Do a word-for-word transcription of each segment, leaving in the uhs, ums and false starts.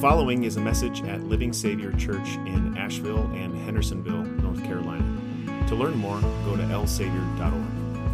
following is a message at Living Savior Church in Asheville and Hendersonville, North Carolina. To learn more, go to l savior dot org.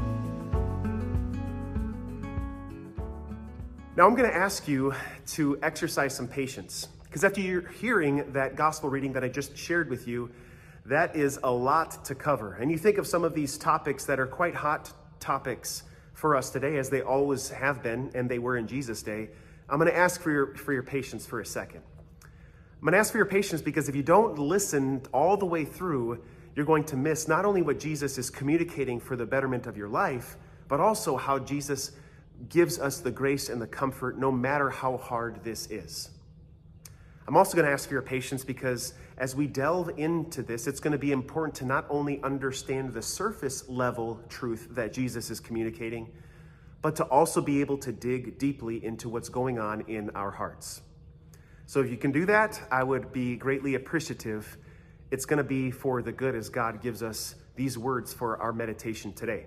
Now I'm going to ask you to exercise some patience, because after you're hearing that gospel reading that I just shared with you, that is a lot to cover. And you think of some of these topics that are quite hot topics for us today, as they always have been, and they were in Jesus' day. I'm going to ask for your, for your patience for a second. I'm going to ask for your patience because if you don't listen all the way through, you're going to miss not only what Jesus is communicating for the betterment of your life, but also how Jesus gives us the grace and the comfort no matter how hard this is. I'm also going to ask for your patience because as we delve into this, it's going to be important to not only understand the surface level truth that Jesus is communicating, but to also be able to dig deeply into what's going on in our hearts. So if you can do that, I would be greatly appreciative. It's going to be for the good as God gives us these words for our meditation today.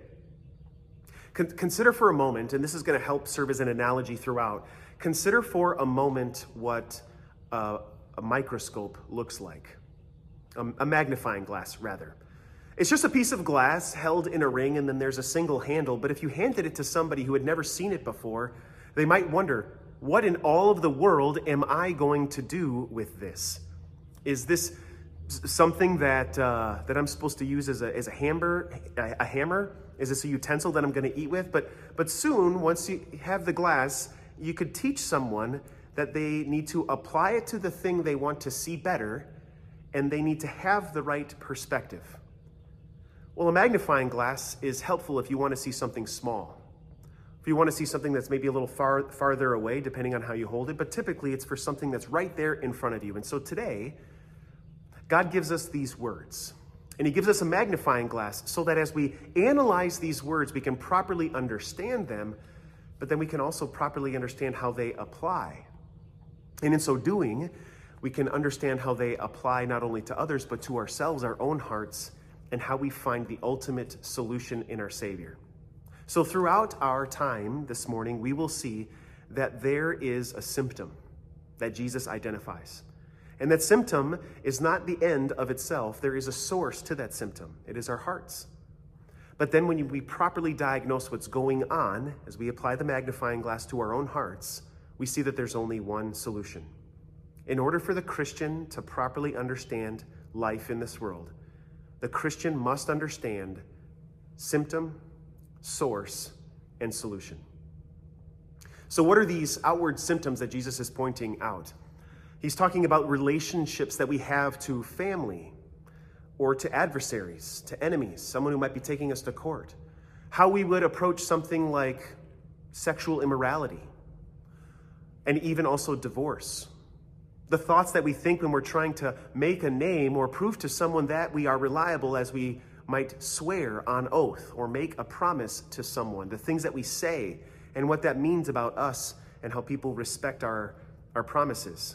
Con- consider for a moment, and this is going to help serve as an analogy throughout, consider for a moment what uh, a microscope looks like, um, a magnifying glass rather. It's just a piece of glass held in a ring, and then there's a single handle. But if you handed it to somebody who had never seen it before, they might wonder, what in all of the world am I going to do with this? Is this something that uh, that I'm supposed to use as a as a hammer? A, a hammer? Is this a utensil that I'm going to eat with? But but soon, once you have the glass, you could teach someone that they need to apply it to the thing they want to see better, and they need to have the right perspective. Well, a magnifying glass is helpful if you want to see something small. If you want to see something that's maybe a little far farther away, depending on how you hold it, but typically it's for something that's right there in front of you. And so today, God gives us these words, and he gives us a magnifying glass so that as we analyze these words, we can properly understand them, but then we can also properly understand how they apply. And in so doing, we can understand how they apply not only to others, but to ourselves, our own hearts, and how we find the ultimate solution in our Savior. So throughout our time this morning, we will see that there is a symptom that Jesus identifies. And that symptom is not the end of itself. There is a source to that symptom. It is our hearts. But then when we properly diagnose what's going on, as we apply the magnifying glass to our own hearts, we see that there's only one solution. In order for the Christian to properly understand life in this world, the Christian must understand symptom, source, and solution. So what are these outward symptoms that Jesus is pointing out? He's talking about relationships that we have to family or to adversaries, to enemies, someone who might be taking us to court. How we would approach something like sexual immorality and even also divorce. The thoughts that we think when we're trying to make a name or prove to someone that we are reliable, as we might swear on oath or make a promise to someone. The things that we say and what that means about us and how people respect our, our promises.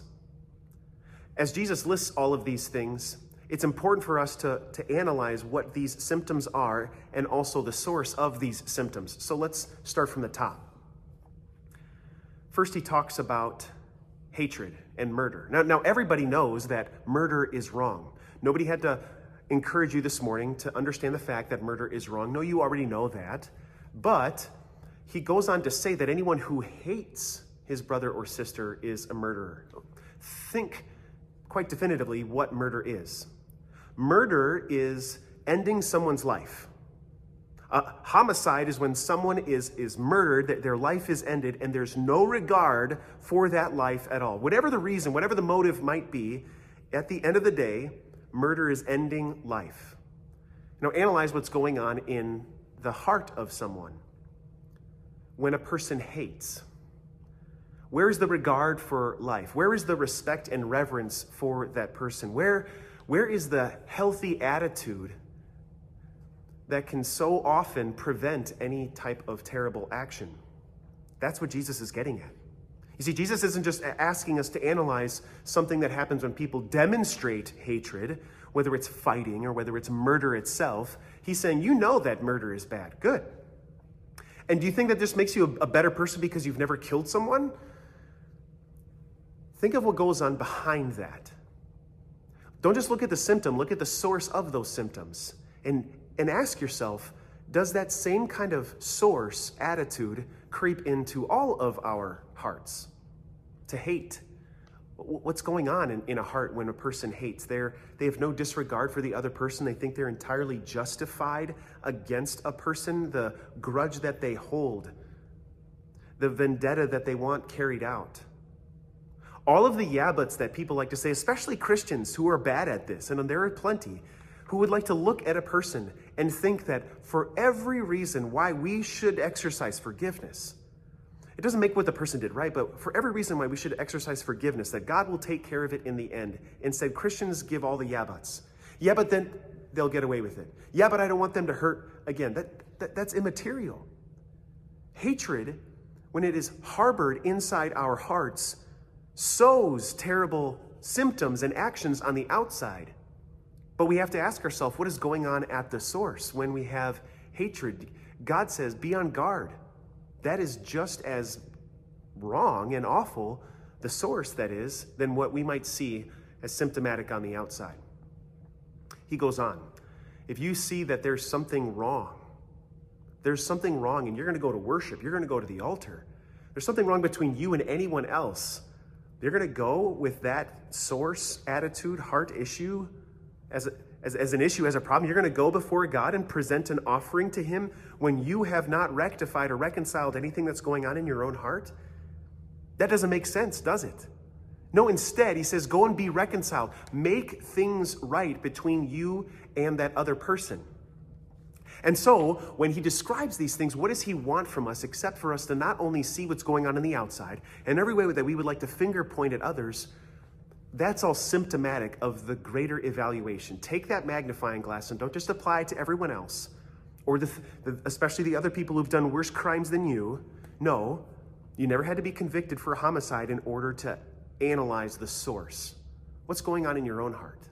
As Jesus lists all of these things, it's important for us to, to analyze what these symptoms are and also the source of these symptoms. So let's start from the top. First, he talks about hatred and murder. Now, now, everybody knows that murder is wrong. Nobody had to encourage you this morning to understand the fact that murder is wrong. No, you already know that. But he goes on to say that anyone who hates his brother or sister is a murderer. Think quite definitively what murder is. Murder is ending someone's life. Uh, homicide is when someone is, is murdered, that their life is ended, and there's no regard for that life at all. Whatever the reason, whatever the motive might be, at the end of the day, murder is ending life. Now, analyze what's going on in the heart of someone. When a person hates, where is the regard for life? Where is the respect and reverence for that person? Where, where is the healthy attitude that can so often prevent any type of terrible action? That's what Jesus is getting at. You see, Jesus isn't just asking us to analyze something that happens when people demonstrate hatred, whether it's fighting or whether it's murder itself. He's saying, you know that murder is bad. Good. And do you think that this makes you a better person because you've never killed someone? think of what goes on behind that. Don't just look at the symptom, look at the source of those symptoms. And, and ask yourself, does that same kind of source attitude creep into all of our hearts? To hate. What's going on in, in a heart when a person hates? They're, they have no disregard for the other person. They think they're entirely justified against a person. The grudge that they hold, the vendetta that they want carried out. All of the yeah buts that people like to say, especially Christians who are bad at this, and there are plenty, who would like to look at a person and think that for every reason why we should exercise forgiveness, it doesn't make what the person did right, but for every reason why we should exercise forgiveness, that God will take care of it in the end. Instead, Christians give all the yeah buts. Yeah, but then they'll get away with it. Yeah, but I don't want them to hurt again. That, that that's immaterial. Hatred, when it is harbored inside our hearts, sows terrible symptoms and actions on the outside. But we have to ask ourselves, what is going on at the source when we have hatred? God says, be on guard. That is just as wrong and awful, the source that is, than what we might see as symptomatic on the outside. He goes on, if you see that there's something wrong, there's something wrong and you're going to go to worship, you're going to go to the altar, there's something wrong between you and anyone else, you're going to go with that source, attitude, heart issue as, a, as, as an issue, as a problem. You're going to go before God and present an offering to him when you have not rectified or reconciled anything that's going on in your own heart. That doesn't make sense, does it? No, instead, he says, go and be reconciled. Make things right between you and that other person. And so, when he describes these things, what does he want from us except for us to not only see what's going on in the outside, and every way that we would like to finger point at others, that's all symptomatic of the greater evaluation. Take that magnifying glass and don't just apply it to everyone else, or the, the, especially the other people who've done worse crimes than you. No, you never had to be convicted for a homicide in order to analyze the source. What's going on in your own heart?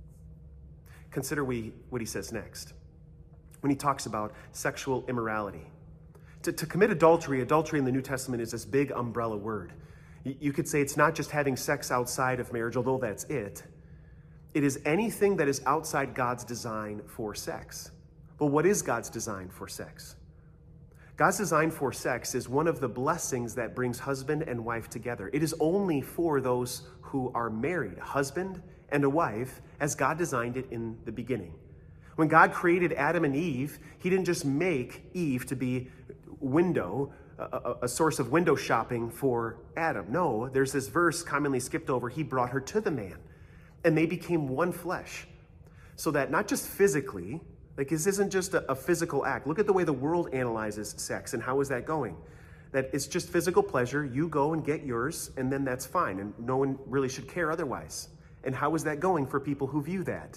Consider we, what he says next. When he talks about sexual immorality. To, to commit adultery, adultery in the New Testament is this big umbrella word. You, you could say it's not just having sex outside of marriage, although that's it. It is anything that is outside God's design for sex. But what is God's design for sex? God's design for sex is one of the blessings that brings husband and wife together. It is only for those who are married, husband and a wife, as God designed it in the beginning. When God created Adam and Eve, he didn't just make Eve to be window, a, a source of window shopping for Adam. No, there's this verse commonly skipped over. He brought her to the man, and they became one flesh. So that not just physically, like this isn't just a, a physical act. Look at the way the world analyzes sex, and how is that going? That it's just physical pleasure. You go and get yours, and then that's fine, and no one really should care otherwise. And how is that going for people who view that?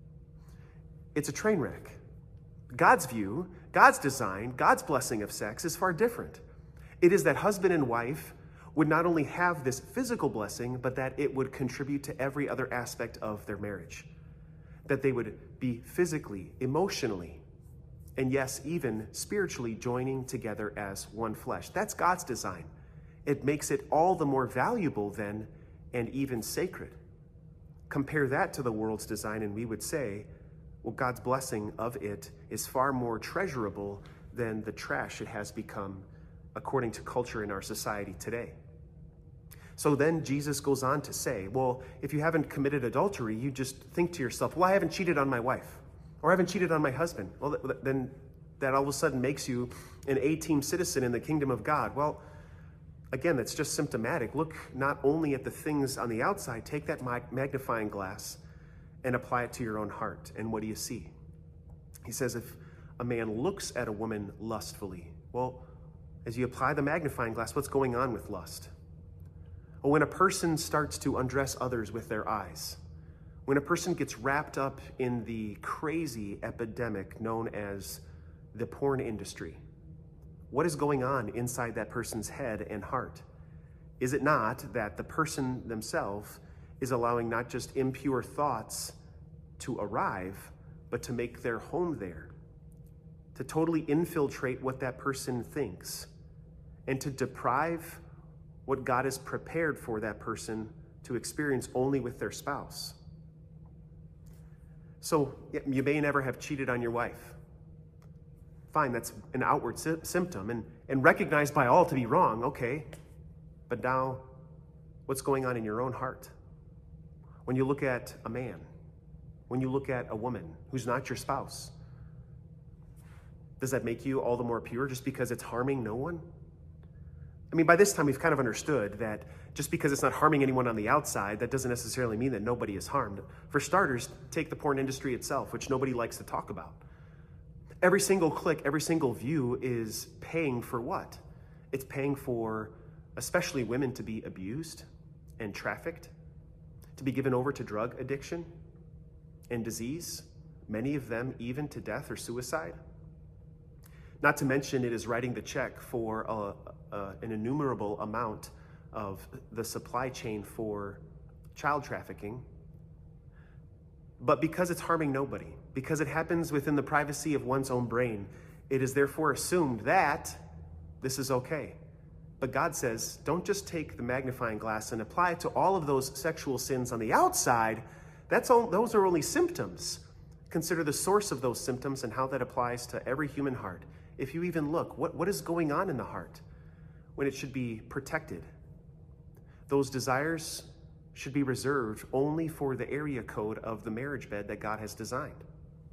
It's a train wreck. God's view, God's design, God's blessing of sex is far different. It is that husband and wife would not only have this physical blessing, but that it would contribute to every other aspect of their marriage. That they would be physically, emotionally, and yes, even spiritually joining together as one flesh. That's God's design. It makes it all the more valuable then, and even sacred. Compare that to the world's design, and we would say, well, God's blessing of it is far more treasurable than the trash it has become according to culture in our society today. So then Jesus goes on to say, well, if you haven't committed adultery, you just think to yourself, well, I haven't cheated on my wife, or I haven't cheated on my husband. Well, then that all of a sudden makes you an A-team citizen in the kingdom of God. Well, again, that's just symptomatic. Look not only at the things on the outside, take that magnifying glass and apply it to your own heart. And what do you see? He says, if a man looks at a woman lustfully, well, as you apply the magnifying glass, what's going on with lust? Well, when a person starts to undress others with their eyes, when a person gets wrapped up in the crazy epidemic known as the porn industry, what is going on inside that person's head and heart? Is it not that the person themselves is allowing not just impure thoughts to arrive, but to make their home there, to totally infiltrate what that person thinks, and to deprive what God has prepared for that person to experience only with their spouse. So you may never have cheated on your wife. Fine, that's an outward sy- symptom and, and recognized by all to be wrong, okay. But now, what's going on in your own heart? When you look at a man, when you look at a woman who's not your spouse, does that make you all the more pure just because it's harming no one? I mean, by this time, we've kind of understood that just because it's not harming anyone on the outside, that doesn't necessarily mean that nobody is harmed. For starters, take the porn industry itself, which nobody likes to talk about. Every single click, every single view is paying for what? It's paying for, especially women, to be abused and trafficked, to be given over to drug addiction and disease, many of them even to death or suicide. Not to mention, it is writing the check for a, a, an innumerable amount of the supply chain for child trafficking. But because it's harming nobody, because it happens within the privacy of one's own brain, it is therefore assumed that this is okay. But God says, don't just take the magnifying glass and apply it to all of those sexual sins on the outside. That's all, those are only symptoms. Consider the source of those symptoms and how that applies to every human heart. If you even look, what, what is going on in the heart when it should be protected? Those desires should be reserved only for the area code of the marriage bed that God has designed.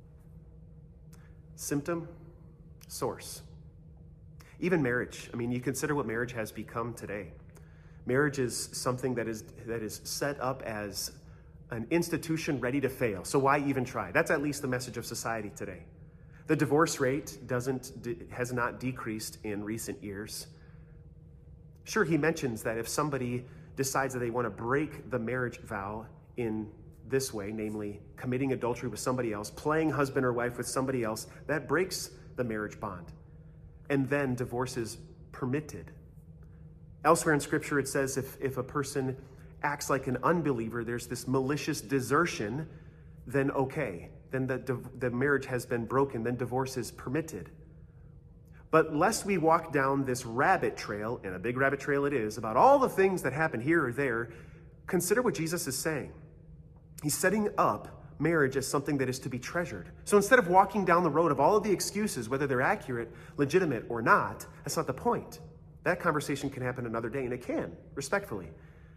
Symptom, source. Even marriage. I mean, you consider what marriage has become today. Marriage is something that is that is set up as an institution ready to fail. So why even try? That's at least the message of society today. The divorce rate doesn't has not decreased in recent years. Sure, he mentions that if somebody decides that they want to break the marriage vow in this way, namely committing adultery with somebody else, playing husband or wife with somebody else, that breaks the marriage bond. And then divorce is permitted. Elsewhere in Scripture, it says if, if a person acts like an unbeliever, there's this malicious desertion, then okay. Then the, the marriage has been broken, then divorce is permitted. But lest we walk down this rabbit trail, and a big rabbit trail it is, about all the things that happen here or there, consider what Jesus is saying. He's setting up marriage as something that is to be treasured. So instead of walking down the road of all of the excuses, whether they're accurate, legitimate, or not, that's not the point. That conversation can happen another day, and it can, respectfully.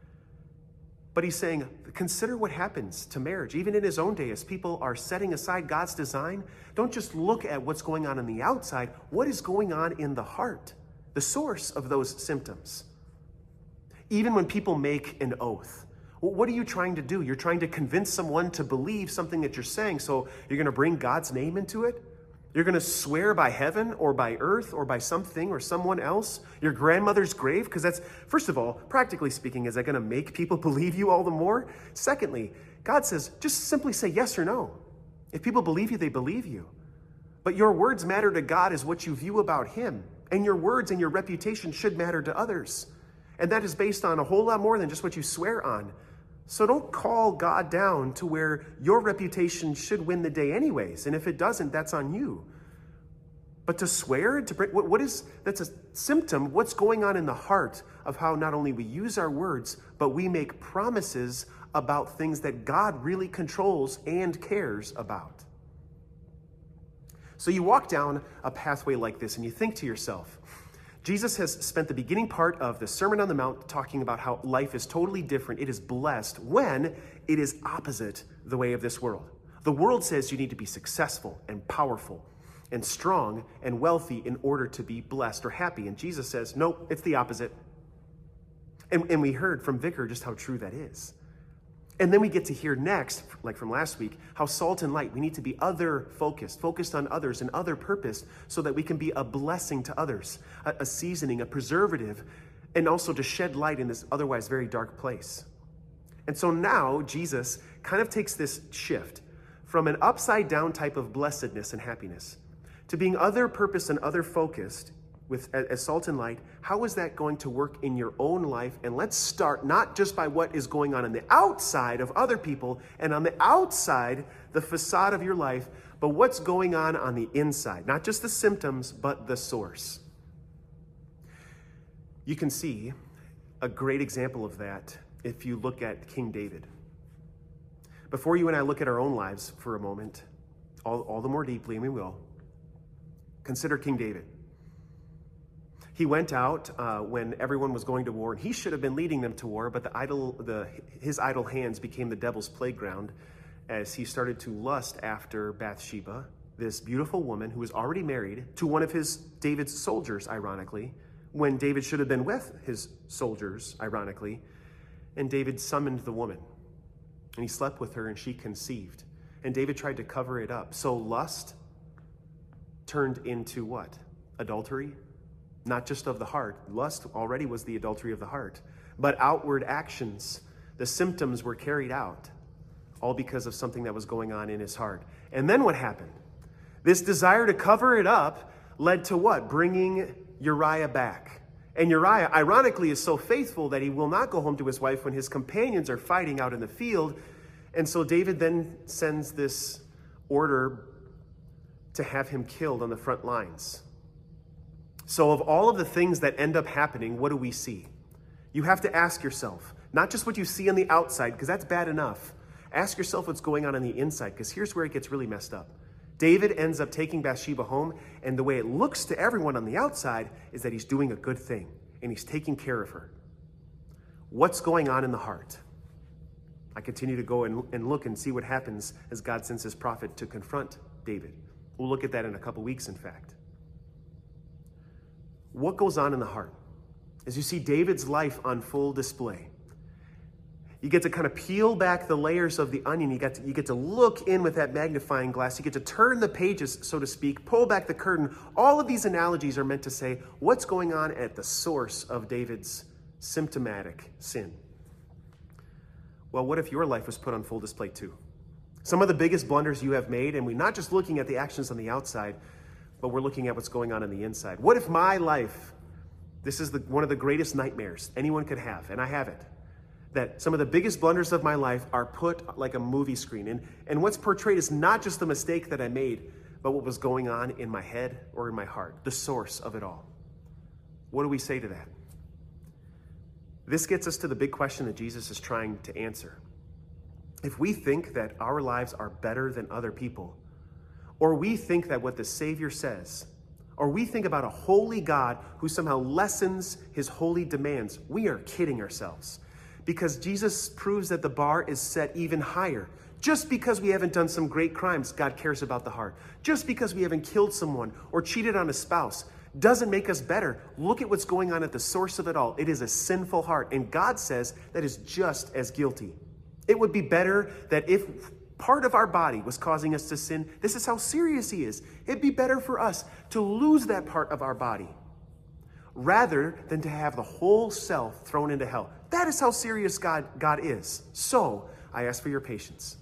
But he's saying, consider what happens to marriage, even in his own day, as people are setting aside God's design. Don't just look at what's going on on the outside. What is going on in the heart? The source of those symptoms. Even when people make an oath, well, what are you trying to do? You're trying to convince someone to believe something that you're saying, so you're going to bring God's name into it? You're going to swear by heaven or by earth or by something or someone else, your grandmother's grave? Because that's, first of all, practically speaking, is that going to make people believe you all the more? Secondly, God says, just simply say yes or no. If people believe you, they believe you. But your words matter to God as what you view about him. And your words and your reputation should matter to others. And that is based on a whole lot more than just what you swear on. So don't call God down to where your reputation should win the day anyways. And if it doesn't, that's on you. But to swear, to break, what, what is, that's a symptom, what's going on in the heart of how not only we use our words, but we make promises about things that God really controls and cares about. So you walk down a pathway like this and you think to yourself, Jesus has spent the beginning part of the Sermon on the Mount talking about how life is totally different. It is blessed when it is opposite the way of this world. The world says you need to be successful and powerful and strong and wealthy in order to be blessed or happy. And Jesus says, nope, it's the opposite. And, and we heard from Vicar just how true that is. And then we get to hear next, like from last week, how salt and light, we need to be other-focused, focused on others and other-purposed so that we can be a blessing to others, a, a seasoning, a preservative, and also to shed light in this otherwise very dark place. And so now Jesus kind of takes this shift from an upside-down type of blessedness and happiness to being other-purposed and other-focused with as salt and light. How is that going to work in your own life? And let's start not just by what is going on on the outside of other people and on the outside, the facade of your life, but what's going on on the inside. Not just the symptoms, but the source. You can see a great example of that if you look at King David. Before you and I look at our own lives for a moment, all, all the more deeply, and we will, consider King David. He went out uh, when everyone was going to war, and he should have been leading them to war, but the idle, the, his idle hands became the devil's playground as he started to lust after Bathsheba, this beautiful woman who was already married to one of his David's soldiers, ironically, when David should have been with his soldiers, ironically, and David summoned the woman, and he slept with her, and she conceived, and David tried to cover it up. So lust turned into what? Adultery? Not just of the heart. Lust already was the adultery of the heart, but outward actions, the symptoms were carried out, all because of something that was going on in his heart. And then what happened? This desire to cover it up led to what? Bringing Uriah back. And Uriah, ironically, is so faithful that he will not go home to his wife when his companions are fighting out in the field. And so David then sends this order to have him killed on the front lines. So of all of the things that end up happening, what do we see? You have to ask yourself, not just what you see on the outside, because that's bad enough. Ask yourself what's going on on the inside, because here's where it gets really messed up. David ends up taking Bathsheba home, and the way it looks to everyone on the outside is that he's doing a good thing, and he's taking care of her. What's going on in the heart? I continue to go and, and look and see what happens as God sends his prophet to confront David. We'll look at that in a couple weeks, in fact. What goes on in the heart? As you see David's life on full display, you get to kind of peel back the layers of the onion. You get to, you get to look in with that magnifying glass. You get to turn the pages, so to speak, pull back the curtain. All of these analogies are meant to say what's going on at the source of David's symptomatic sin. Well, what if your life was put on full display too? Some of the biggest blunders you have made, and we're not just looking at the actions on the outside, but we're looking at what's going on on the inside. What if my life, this is the, one of the greatest nightmares anyone could have, and I have it, that some of the biggest blunders of my life are put like a movie screen. And, and what's portrayed is not just the mistake that I made, but what was going on in my head or in my heart, the source of it all. What do we say to that? This gets us to the big question that Jesus is trying to answer. If we think that our lives are better than other people, or we think that what the Savior says, or we think about a holy God who somehow lessens his holy demands, we are kidding ourselves. Because Jesus proves that the bar is set even higher. Just because we haven't done some great crimes, God cares about the heart. Just because we haven't killed someone or cheated on a spouse doesn't make us better. Look at what's going on at the source of it all. It is a sinful heart, and God says that is just as guilty. It would be better that if part of our body was causing us to sin, this is how serious he is. It'd be better for us to lose that part of our body rather than to have the whole self thrown into hell. That is how serious God, God is. So I ask for your patience.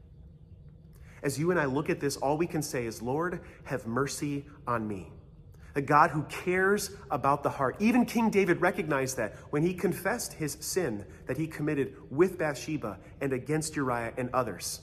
As you and I look at this, all we can say is, Lord, have mercy on me. A God who cares about the heart. Even King David recognized that when he confessed his sin that he committed with Bathsheba and against Uriah and others.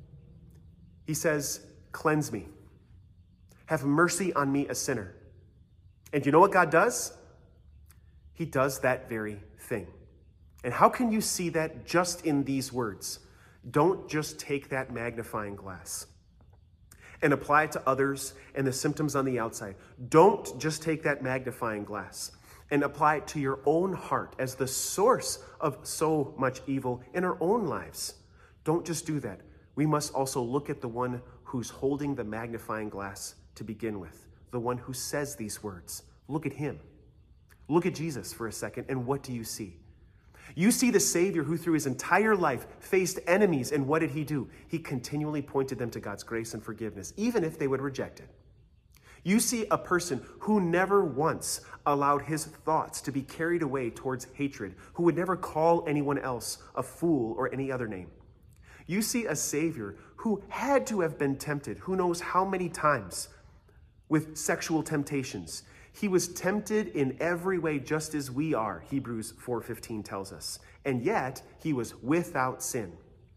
He says, cleanse me. Have mercy on me, a sinner. And you know what God does? He does that very thing. And how can you see that just in these words? Don't just take that magnifying glass and apply it to others and the symptoms on the outside. Don't just take that magnifying glass and apply it to your own heart as the source of so much evil in our own lives. Don't just do that. We must also look at the one who's holding the magnifying glass to begin with, the one who says these words. Look at him. Look at Jesus for a second, and what do you see? You see the Savior who through his entire life faced enemies, and what did he do? He continually pointed them to God's grace and forgiveness, even if they would reject it. You see a person who never once allowed his thoughts to be carried away towards hatred, who would never call anyone else a fool or any other name. You see a Savior who had to have been tempted, who knows how many times, with sexual temptations. He was tempted in every way just as we are, Hebrews four fifteen tells us. And yet, he was without sin.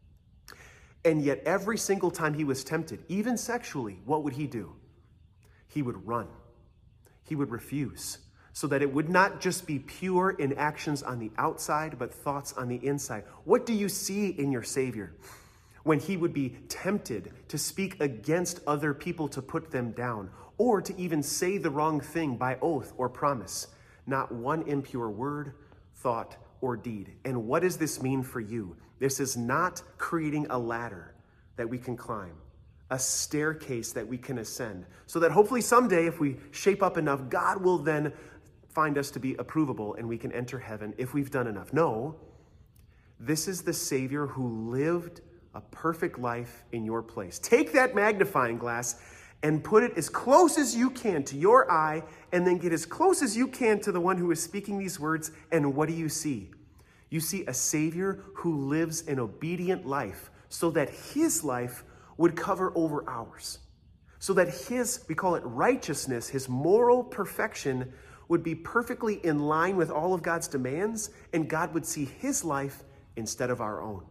And yet, every single time he was tempted, even sexually, what would he do? He would run. He would refuse. so that it would not just be pure in actions on the outside, but thoughts on the inside. What do you see in your Savior when he would be tempted to speak against other people to put them down, or to even say the wrong thing by oath or promise? Not one impure word, thought, or deed. And what does this mean for you? This is not creating a ladder that we can climb, a staircase that we can ascend, so that hopefully someday, if we shape up enough, God will then find us to be approvable and we can enter heaven if we've done enough. No, this is the Savior who lived a perfect life in your place. Take that magnifying glass and put it as close as you can to your eye, and then get as close as you can to the one who is speaking these words. And what do you see? You see a Savior who lives an obedient life so that his life would cover over ours. So that his, we call it righteousness, his moral perfection would be perfectly in line with all of God's demands, and God would see his life instead of our own.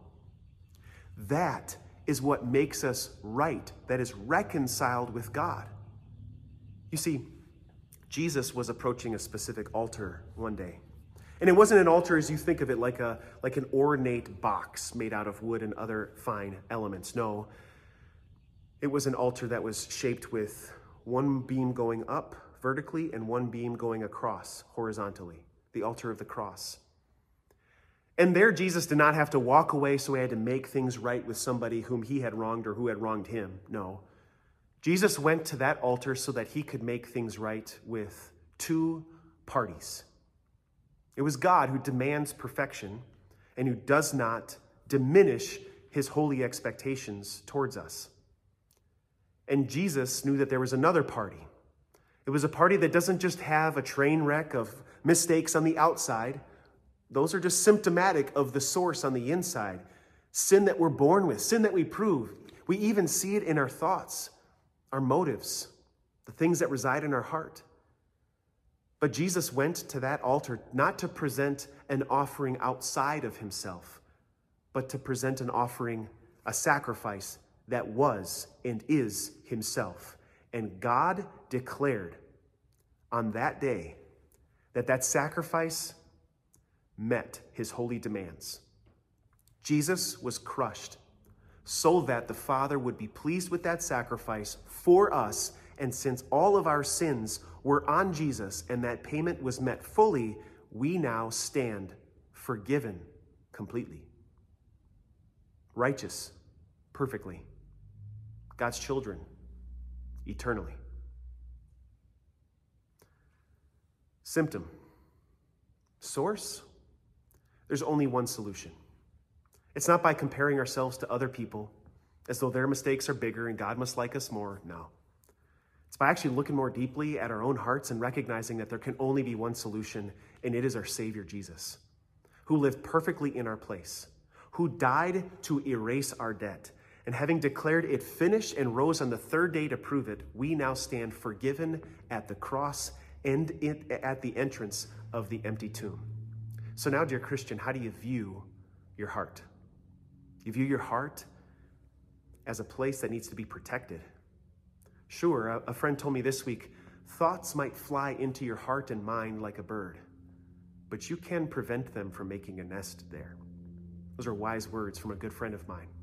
That is what makes us right, that is reconciled with God. You see, Jesus was approaching a specific altar one day. And it wasn't an altar as you think of it, like a like an ornate box made out of wood and other fine elements. No, it was an altar that was shaped with one beam going up vertically and one beam going across horizontally, the altar of the cross. And there Jesus did not have to walk away, so he had to make things right with somebody whom he had wronged or who had wronged him. No. Jesus went to that altar so that he could make things right with two parties. It was God who demands perfection and who does not diminish his holy expectations towards us. And Jesus knew that there was another party. It was a party that doesn't just have a train wreck of mistakes on the outside. Those are just symptomatic of the source on the inside. Sin that we're born with, sin that we prove. We even see it in our thoughts, our motives, the things that reside in our heart. But Jesus went to that altar not to present an offering outside of himself, but to present an offering, a sacrifice that was and is himself. And God declared on that day that that sacrifice met his holy demands. Jesus was crushed so that the Father would be pleased with that sacrifice for us. And since all of our sins were on Jesus and that payment was met fully, we now stand forgiven completely, righteous perfectly, God's children eternally. Symptom. Source. There's only one solution. It's not by comparing ourselves to other people as though their mistakes are bigger and God must like us more. No. It's by actually looking more deeply at our own hearts and recognizing that there can only be one solution, and it is our Savior Jesus, who lived perfectly in our place, who died to erase our debt, and having declared it finished and rose on the third day to prove it, we now stand forgiven at the cross and at the entrance of the empty tomb. So now, dear Christian, how do you view your heart? You view your heart as a place that needs to be protected. Sure, a, a friend told me this week, thoughts might fly into your heart and mind like a bird, but you can prevent them from making a nest there. Those are wise words from a good friend of mine.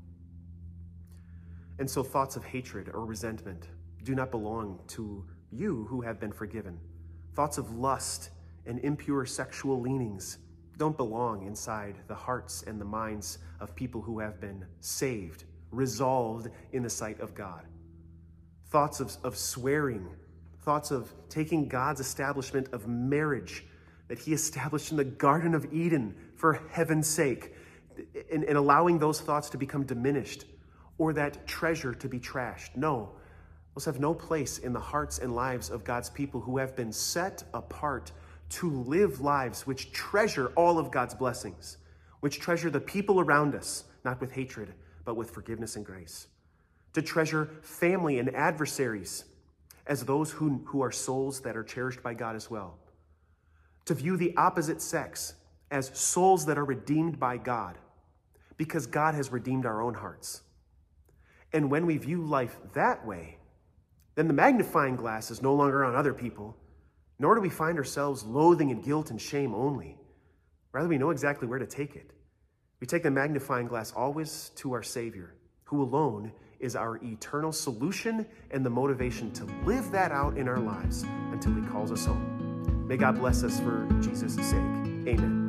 And so thoughts of hatred or resentment do not belong to you who have been forgiven. Thoughts of lust and impure sexual leanings don't belong inside the hearts and the minds of people who have been saved, resolved in the sight of God. Thoughts of, of swearing, thoughts of taking God's establishment of marriage that he established in the Garden of Eden for heaven's sake, and, and allowing those thoughts to become diminished or that treasure to be trashed. No, those have no place in the hearts and lives of God's people who have been set apart to live lives which treasure all of God's blessings, which treasure the people around us, not with hatred, but with forgiveness and grace. To treasure family and adversaries as those who, who are souls that are cherished by God as well. To view the opposite sex as souls that are redeemed by God, because God has redeemed our own hearts. And when we view life that way, then the magnifying glass is no longer on other people. Nor do we find ourselves loathing in guilt and shame only. Rather, we know exactly where to take it. We take the magnifying glass always to our Savior, who alone is our eternal solution and the motivation to live that out in our lives until he calls us home. May God bless us for Jesus' sake. Amen.